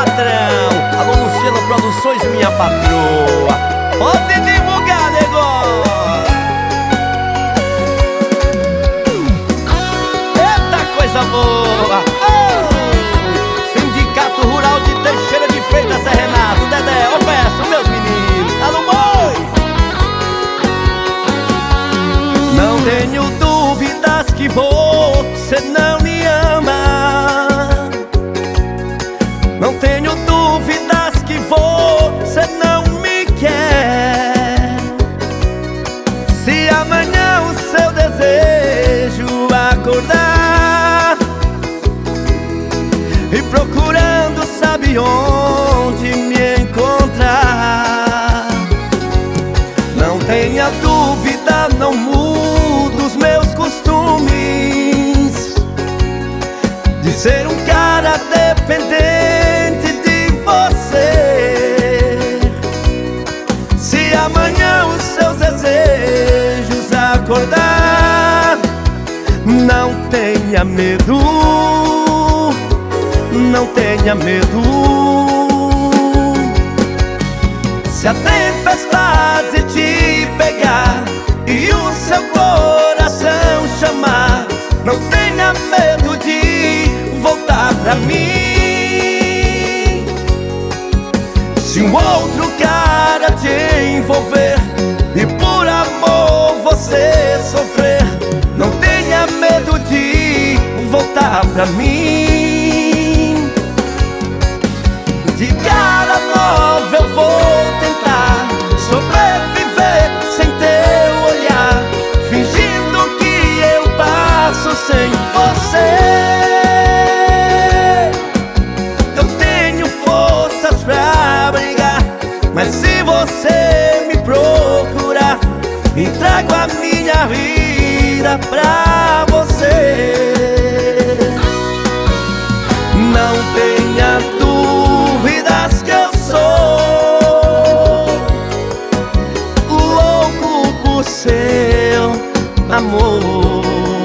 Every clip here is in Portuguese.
patrão. Alô, Luciano Produções, minha patroa. Pode divulgar, negócio. Eita, coisa boa. Sindicato Rural de Teixeira de Freitas, é Renato, Dedé, ô verso, meus meninos. Alô, boi. Não tenho dúvidas que você não me ama. Não tenho dúvidas que você não me quer. Se amanhã o seu desejo acordar e procurando sabe onde me encontrar, não tenha dúvida, não mudo os meus costumes de ser um cara dependente de você. Se amanhã os seus desejos acordar, não tenha medo, não tenha medo. Se a tempestade te pegar e o seu coração chamar, não tenha medo de voltar pra mim. Se um outro cara te envolver e por amor você sofrer, não tenha medo de voltar pra mim. De cara nova eu vou tentar sobreviver sem teu olhar, fingindo que eu passo sem você. Eu tenho forças pra brigar, mas se você me procurar, entrego a minha vida pra você. Não tenha dúvidas que eu sou louco por seu amor.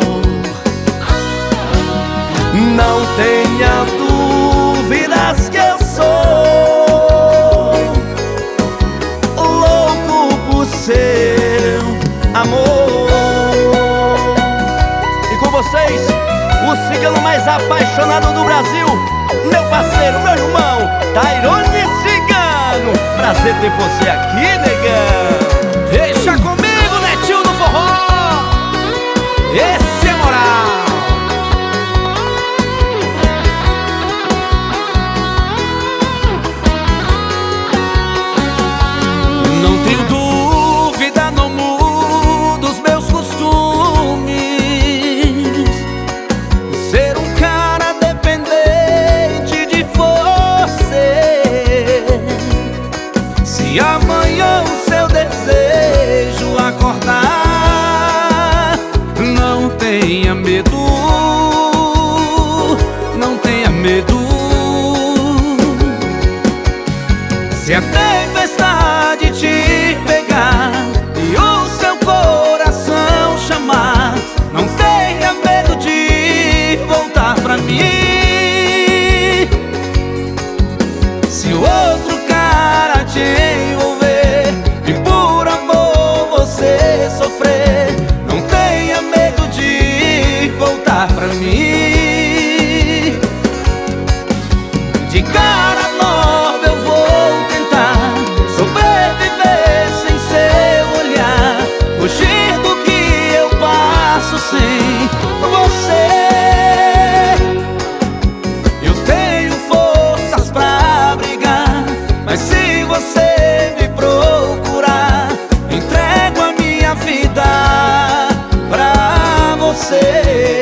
Não tenha dúvidas que eu sou louco por seu amor. E com vocês, o cigano mais apaixonado do Brasil, meu parceiro, meu irmão, Tairone Cigano. Prazer ter você aqui, negão. Deixa comigo, Netinho do Forró. Esse é moral. Não tenho dúvida, não mudo os meus costumes, ser um cara dependente de você. Se amanhã o seu desejo acordar, não tenha medo, não tenha medo. Se a tempestade te pegar e o seu coração chamar, não tenha medo de voltar pra mim. Se o outro cara te envolver e por amor você sofrer, não tenha medo de voltar pra mim. De cara nova eu vou tentar sobreviver sem seu olhar, fugir do que eu passo sem você. Eu tenho forças pra brigar, mas se você me procurar, entrego a minha vida pra você.